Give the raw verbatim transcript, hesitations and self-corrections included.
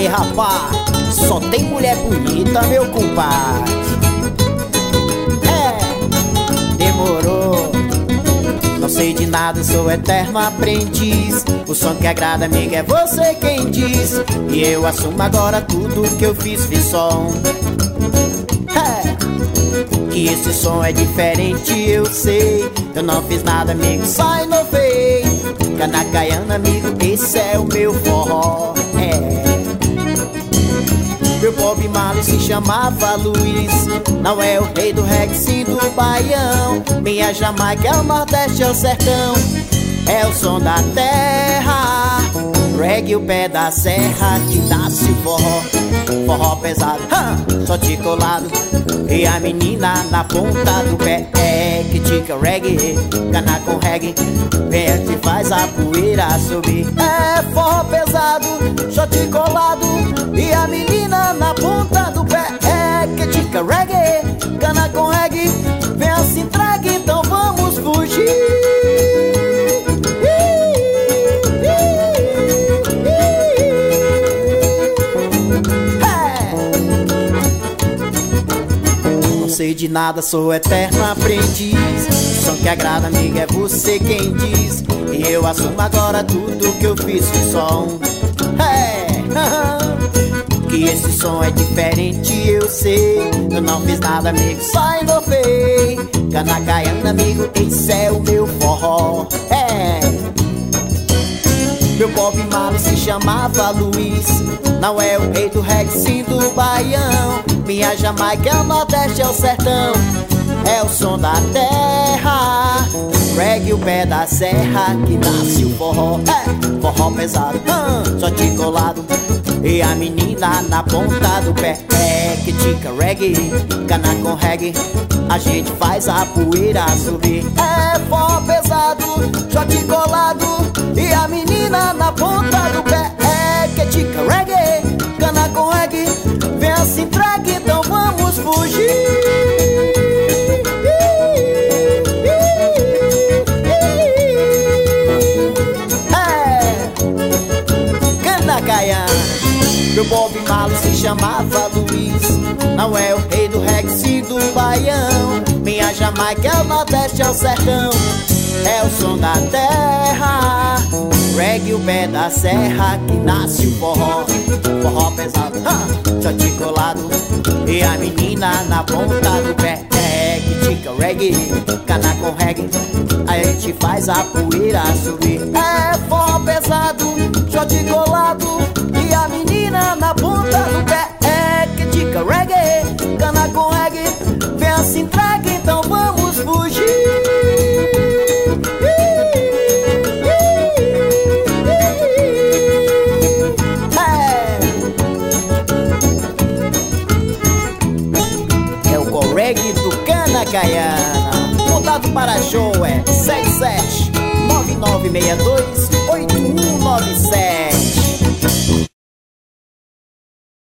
rapaz, só tem mulher bonita, meu compadre. É, demorou. Não sei de nada, sou eterno aprendiz. O som que agrada, amigo, é você quem diz. E eu assumo agora tudo que eu fiz, fiz som. É, que esse som é diferente, eu sei. Eu não fiz nada, amigo, só inovei. Canacaiana, amigo, esse é o meu forró. É. Meu Bob Marley se chamava Luiz. Não é o rei do reggae, sim do baião. Minha Jamaica é o Nordeste, é o sertão. É o som da terra. Reggae, o pé da serra, que nasce o forró. Forró pesado, hum, só de colado. E a menina na ponta do pé. É que tica reggae, cana com reggae. Vem que faz a poeira subir. É forró pesado, só de colado. E a menina na ponta do pé. É que tica reggae, cana com reggae. Vem assim, traga, então vamos fugir. Sei de nada, sou eterno aprendiz. O som que agrada, amigo, é você quem diz. E eu assumo agora tudo que eu fiz de som. É, que esse som é diferente, eu sei. Eu não fiz nada, amigo, só inovei. Canacaiana, amigo, esse é o meu forró. É. Meu Bob Marley se chamava Luiz. Não é o rei do reggae, sim do baião. Minha Jamaica é o Nordeste, é o sertão. É o som da terra. Reggae, o pé da serra, que nasce o forró. É, forró pesado, hum, só de colado. E a menina na ponta do pé. É que tica reggae, cana com reggae. A gente faz a poeira subir. É forró pesado, só de colado. E a menina na ponta do pé. É que tica reggae, cana com reggae. Vem assim, traga, então vamos fugir. É, Canacaiana. Meu Bob Marley se chamava Luiz. Não é o rei do reggae, sim do baião. Minha Jamaica é o Nordeste, é o sertão. É o som da terra. Reggae, o pé da serra, que nasce o forró. Forró pesado, hum, só de colado. E a menina na ponta do pé. É que tica reggae, cana com reggae. A gente faz a poeira subir. É forró pesado, só de colado. E a menina na ponta do pé. É que tica reggae, cana com reggae. Vem assim, traga, então vamos fugir. Reggae do Canacaiana. Contato para show é sete sete nove nove seis dois oito um nove sete.